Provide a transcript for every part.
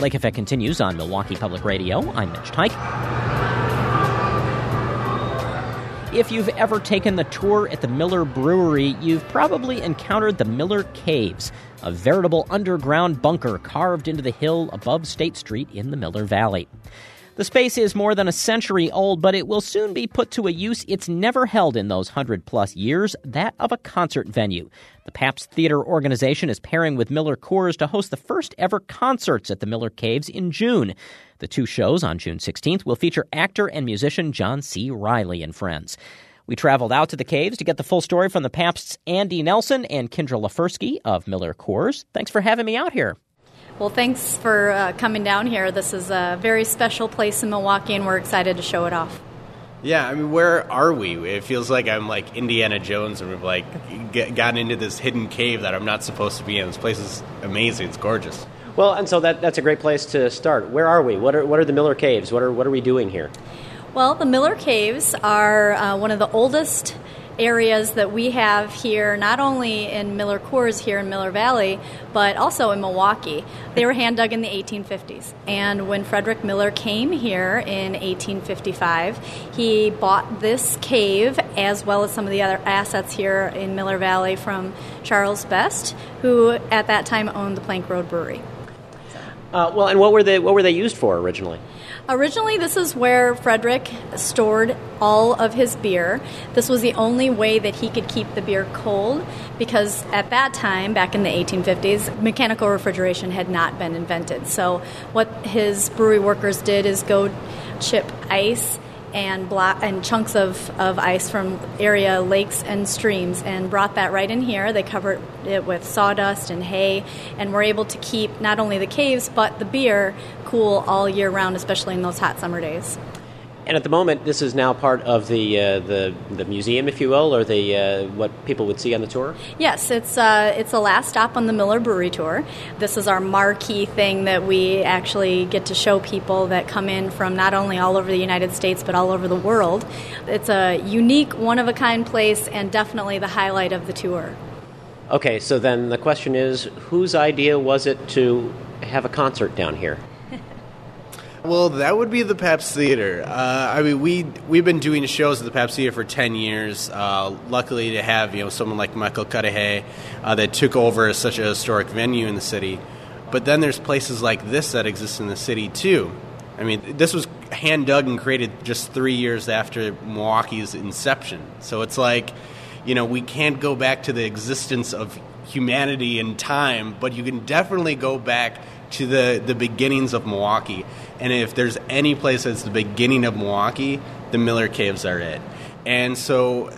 Lake Effect continues on Milwaukee Public Radio. I'm Mitch Tyke. If you've ever taken the tour at the Miller Brewery, you've probably encountered the Miller Caves, a veritable underground bunker carved into the hill above State Street in the Miller Valley. The space is more than a century old, but it will soon be put to a use it's never held in those 100-plus years, that of a concert venue. The Pabst Theater Organization is pairing with Miller Coors to host the first-ever concerts at the Miller Caves in June. The two shows on June 16th will feature actor and musician John C. Reilly and friends. We traveled out to the Caves to get the full story from the Pabst's Andy Nelson and Kendra Lefersky of Miller Coors. Thanks for having me out here. Well, thanks for coming down here. This is a very special place in Milwaukee, and we're excited to show it off. Yeah, I mean, where are we? It feels like I'm like Indiana Jones, and we've gotten into this hidden cave that I'm not supposed to be in. This place is amazing. It's gorgeous. Well, and so that's a great place to start. Where are we? What are the Miller Caves? What are we doing here? Well, the Miller Caves are one of the oldest areas that we have here, not only in Miller Coors here in Miller Valley, but also in Milwaukee. They were hand dug in the 1850s. And when Frederick Miller came here in 1855, he bought this cave as well as some of the other assets here in Miller Valley from Charles Best, who at that time owned the Plank Road Brewery. Well, and what were they used for originally? Originally, this is where Frederick stored all of his beer. This was the only way that he could keep the beer cold because at that time, back in the 1850s, mechanical refrigeration had not been invented. So what his brewery workers did is go chip ice and chunks of ice from area lakes and streams and brought that right in here. They covered it with sawdust and hay and were able to keep not only the caves but the beer cool all year round, especially in those hot summer days. And at the moment, this is now part of the museum, if you will, or the what people would see on the tour? Yes, it's the last stop on the Miller Brewery Tour. This is our marquee thing that we actually get to show people that come in from not only all over the United States, but all over the world. It's a unique, one-of-a-kind place and definitely the highlight of the tour. Okay, so then the question is, whose idea was it to have a concert down here? Well, that would be the Pabst Theater. I mean, we've been doing shows at the Pabst Theater for 10 years. Luckily to have someone like Michael Cudahy that took over such a historic venue in the city. But then there's places like this that exist in the city too. I mean, this was hand dug and created just 3 years after Milwaukee's inception. So it's like, we can't go back to the existence of humanity in time, but you can definitely go back to the beginnings of Milwaukee. And if there's any place that's the beginning of Milwaukee, the Miller Caves are it. And so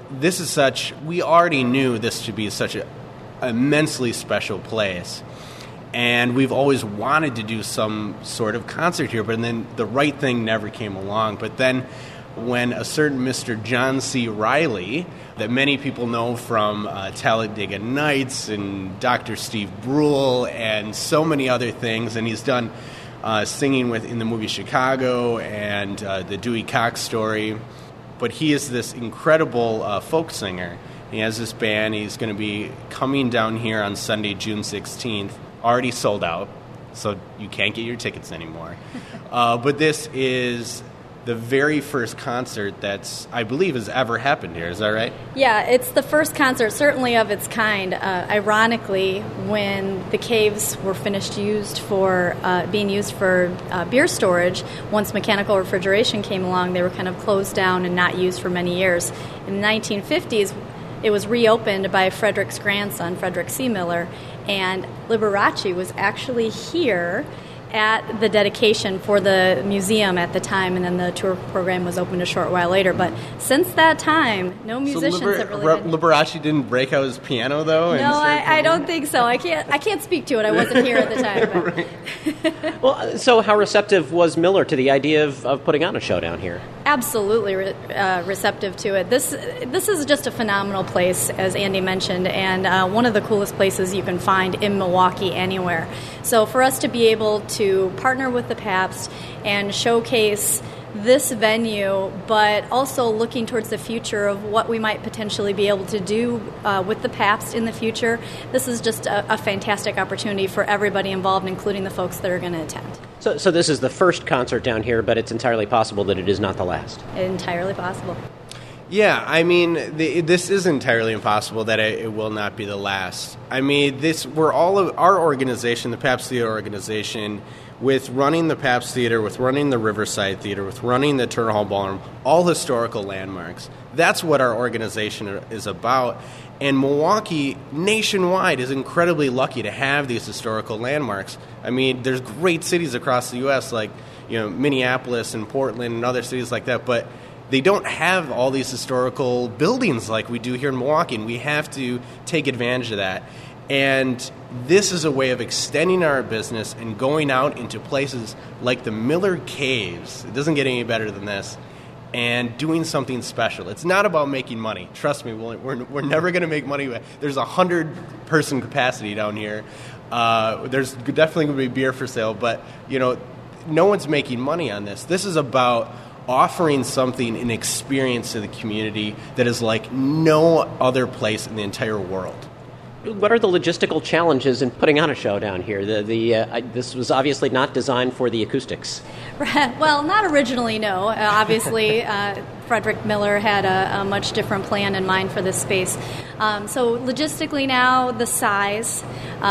we already knew this to be such an immensely special place. And we've always wanted to do some sort of concert here, but then the right thing never came along. But then when a certain Mr. John C. Reilly, that many people know from Talladega Nights and Dr. Steve Brule and so many other things, and he's done singing in the movie Chicago and the Dewey Cox Story. But he is this incredible folk singer. He has this band. He's going to be coming down here on Sunday, June 16th. Already sold out, so you can't get your tickets anymore. But this is the very first concert that's, I believe, has ever happened here. Is that right? Yeah, it's the first concert, certainly of its kind. Ironically, when the caves were finished being used for beer storage, once mechanical refrigeration came along, they were kind of closed down and not used for many years. In the 1950s, it was reopened by Frederick's grandson, Frederick C. Miller, and Liberace was actually here at the dedication for the museum at the time, and then the tour program was opened a short while later. But since that time, no musicians have really been... Liberace didn't break out his piano, though? No, I don't think so. I can't speak to it. I wasn't here at the time. But. Well, so how receptive was Miller to the idea of putting on a show down here? Absolutely receptive to it. This is just a phenomenal place, as Andy mentioned, and one of the coolest places you can find in Milwaukee anywhere. So for us to be able to partner with the Pabst and showcase this venue, but also looking towards the future of what we might potentially be able to do with the Pabst in the future, this is just a fantastic opportunity for everybody involved, including the folks that are going to attend. So this is the first concert down here, but it's entirely possible that it is not the last. Entirely possible. Yeah, I mean, this is entirely impossible that it will not be the last. I mean, we're all of our organization, the Pabst Theater organization, with running the Pabst Theater, with running the Riverside Theater, with running the Turner Hall Ballroom, all historical landmarks. That's what our organization is about. And Milwaukee, nationwide, is incredibly lucky to have these historical landmarks. I mean, there's great cities across the U.S. like, Minneapolis and Portland and other cities like that, but they don't have all these historical buildings like we do here in Milwaukee, and we have to take advantage of that. And this is a way of extending our business and going out into places like the Miller Caves. It doesn't get any better than this. And doing something special. It's not about making money. Trust me, we're never going to make money. There's 100-person capacity down here. There's definitely going to be beer for sale, but no one's making money on this. This is about offering something, an experience to the community that is like no other place in the entire world. What are the logistical challenges in putting on a show down here? This was obviously not designed for the acoustics. Well, not originally, no. Obviously, Frederick Miller had a much different plan in mind for this space. So logistically now, the size,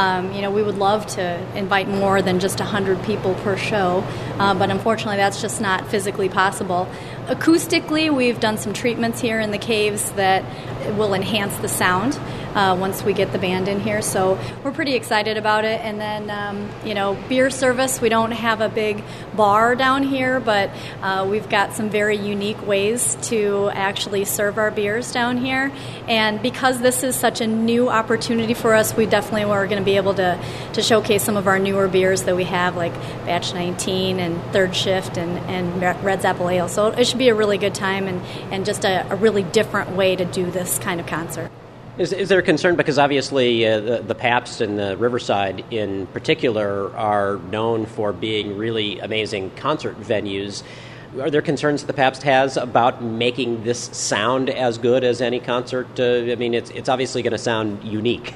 we would love to invite more than just 100 people per show, but unfortunately that's just not physically possible. Acoustically, we've done some treatments here in the caves that will enhance the sound once we get the band in here. So we're pretty excited about it. And then, beer service, we don't have a big bar down here, but we've got some very unique ways to actually serve our beers down here. And because this is such a new opportunity for us, we definitely are going to be able to showcase some of our newer beers that we have, like Batch 19 and Third Shift and Red's Apple Ale. So it should be a really good time and just a really different way to do this kind of concert. Is there a concern, because obviously the Pabst and the Riverside in particular are known for being really amazing concert venues? Are there concerns that the Pabst has about making this sound as good as any concert? It's obviously going to sound unique.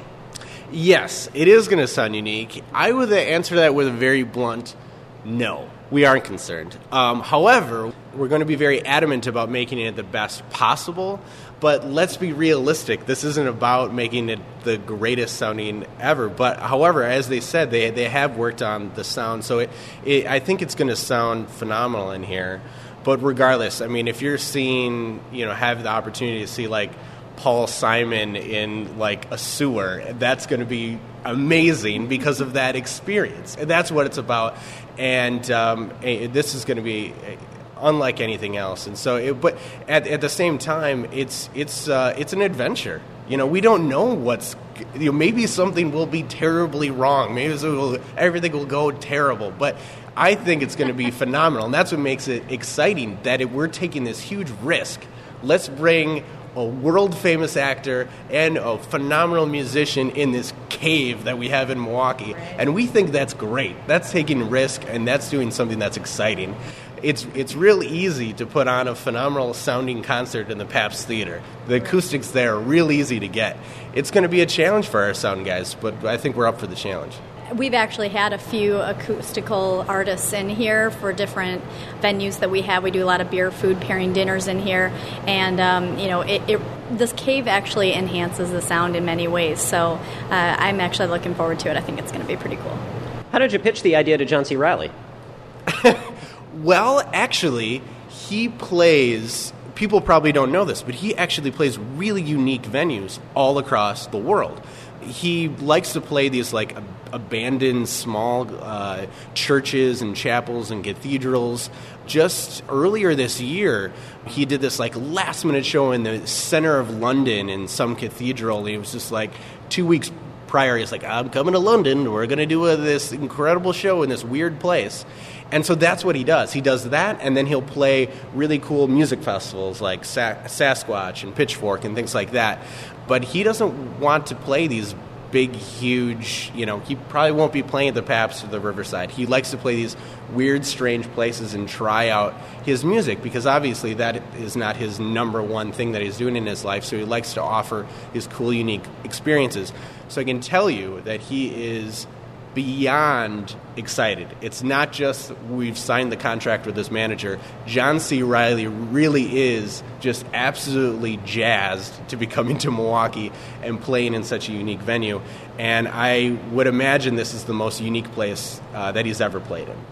Yes, it is going to sound unique. I would answer that with a very blunt no. We aren't concerned. However, we're going to be very adamant about making it the best possible, but let's be realistic. This isn't about making it the greatest sounding ever. But however, as they said, they have worked on the sound, so I think it's going to sound phenomenal in here. But regardless, if you're seeing, have the opportunity to see like Paul Simon in like a sewer, that's going to be amazing because of that experience. And that's what it's about. And this is going to be unlike anything else. And so, but at the same time, it's an adventure. We don't know what's. Maybe something will be terribly wrong. Maybe everything will go terrible. But I think it's going to be phenomenal, and that's what makes it exciting. That we're taking this huge risk. Let's bring a world-famous actor and a phenomenal musician in this cave that we have in Milwaukee. And we think that's great. That's taking risk, and that's doing something that's exciting. It's real easy to put on a phenomenal-sounding concert in the Pabst Theater. The acoustics there are real easy to get. It's going to be a challenge for our sound guys, but I think we're up for the challenge. We've actually had a few acoustical artists in here for different venues that we have. We do a lot of beer, food, pairing dinners in here, and this cave actually enhances the sound in many ways. So I'm actually looking forward to it. I think it's going to be pretty cool. How did you pitch the idea to John C. Reilly? Well, actually, he plays. People probably don't know this, but he actually plays really unique venues all across the world. He likes to play these like abandoned small churches and chapels and cathedrals. Just earlier this year, he did this like last minute show in the center of London in some cathedral. It was just like 2 weeks prior. He's like, I'm coming to London. We're going to do this incredible show in this weird place. And so that's what he does. He does that, and then he'll play really cool music festivals like Sasquatch and Pitchfork and things like that. But he doesn't want to play these big, huge, he probably won't be playing at the Pabst or the Riverside. He likes to play these weird, strange places and try out his music because obviously that is not his number one thing that he's doing in his life, so he likes to offer his cool, unique experiences. So I can tell you that he is beyond excited. It's not just we've signed the contract with this manager. John C. Reilly really is just absolutely jazzed to be coming to Milwaukee and playing in such a unique venue. And I would imagine this is the most unique place that he's ever played in.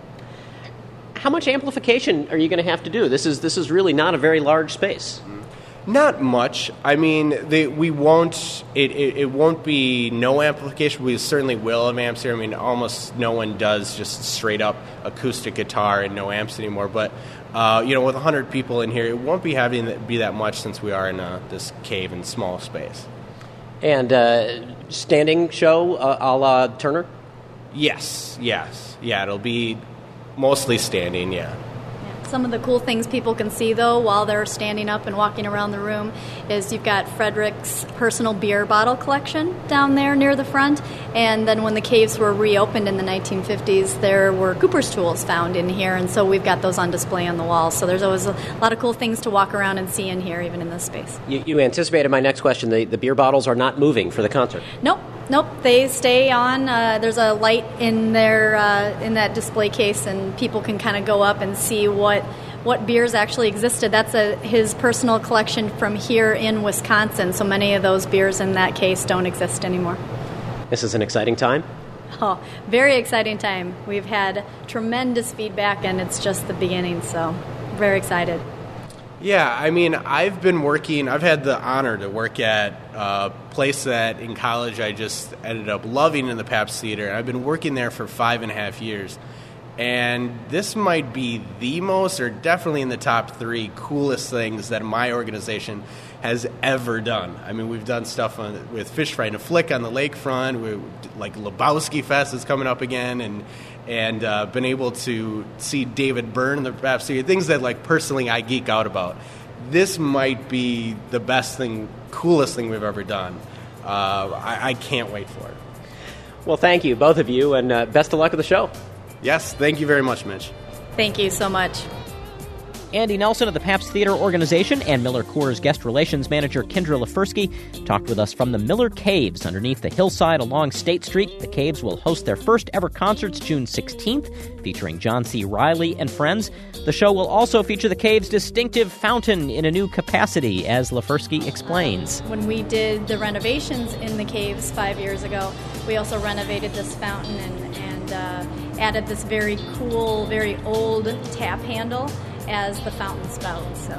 How much amplification are you going to have to do? This is really not a very large space. Not much. I mean, we won't. It won't be no amplification. We certainly will have amps here. I mean, almost no one does just straight up acoustic guitar and no amps anymore. But with 100 people in here, it won't be having to be that much since we are in this cave and small space. And standing show a la Turner? Yes. Yeah, it'll be mostly standing. Yeah. Some of the cool things people can see, though, while they're standing up and walking around the room is you've got Frederick's personal beer bottle collection down there near the front. And then when the caves were reopened in the 1950s, there were Cooper's tools found in here. And so we've got those on display on the walls. So there's always a lot of cool things to walk around and see in here, even in this space. You anticipated my next question. The beer bottles are not moving for the concert. Nope, they stay on. There's a light in there in that display case, and people can kind of go up and see what beers actually existed. That's his personal collection from here in Wisconsin, so many of those beers in that case don't exist anymore. This is an exciting time? Oh, very exciting time. We've had tremendous feedback, and it's just the beginning, so very excited. Yeah, I mean, I've had the honor to work at a place that in college I just ended up loving in the Pabst Theater, and I've been working there for 5.5 years. And this might be the most, or definitely in the top 3 coolest things that my organization has ever done. I mean, we've done stuff with Fish Fry and a Flick on the lakefront. Like Lebowski Fest is coming up again, and been able to see David Byrne in the Pabst Theater, things that like personally I geek out about. This might be the best thing, coolest thing we've ever done. I can't wait for it. Well, thank you, both of you, and best of luck with the show. Yes, thank you very much, Mitch. Thank you so much. Andy Nelson of the Pabst Theater Organization and Miller Coors Guest Relations Manager Kendra Lefersky talked with us from the Miller Caves underneath the hillside along State Street. The Caves will host their first ever concerts June 16th, featuring John C. Reilly and friends. The show will also feature the Caves' distinctive fountain in a new capacity, as Lefersky explains. When we did the renovations in the Caves 5 years ago, we also renovated this fountain and added this very cool, very old tap handle as the fountain spout. So.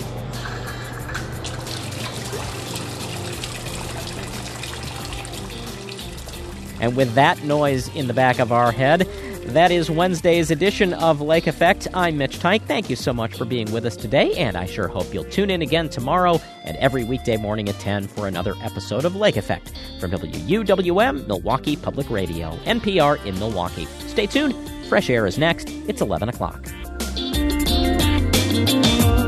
And with that noise in the back of our head, that is Wednesday's edition of Lake Effect. I'm Mitch Teich. Thank you so much for being with us today, and I sure hope you'll tune in again tomorrow and every weekday morning at 10 for another episode of Lake Effect from WUWM, Milwaukee Public Radio, NPR in Milwaukee. Stay tuned. Fresh Air is next. It's 11 o'clock.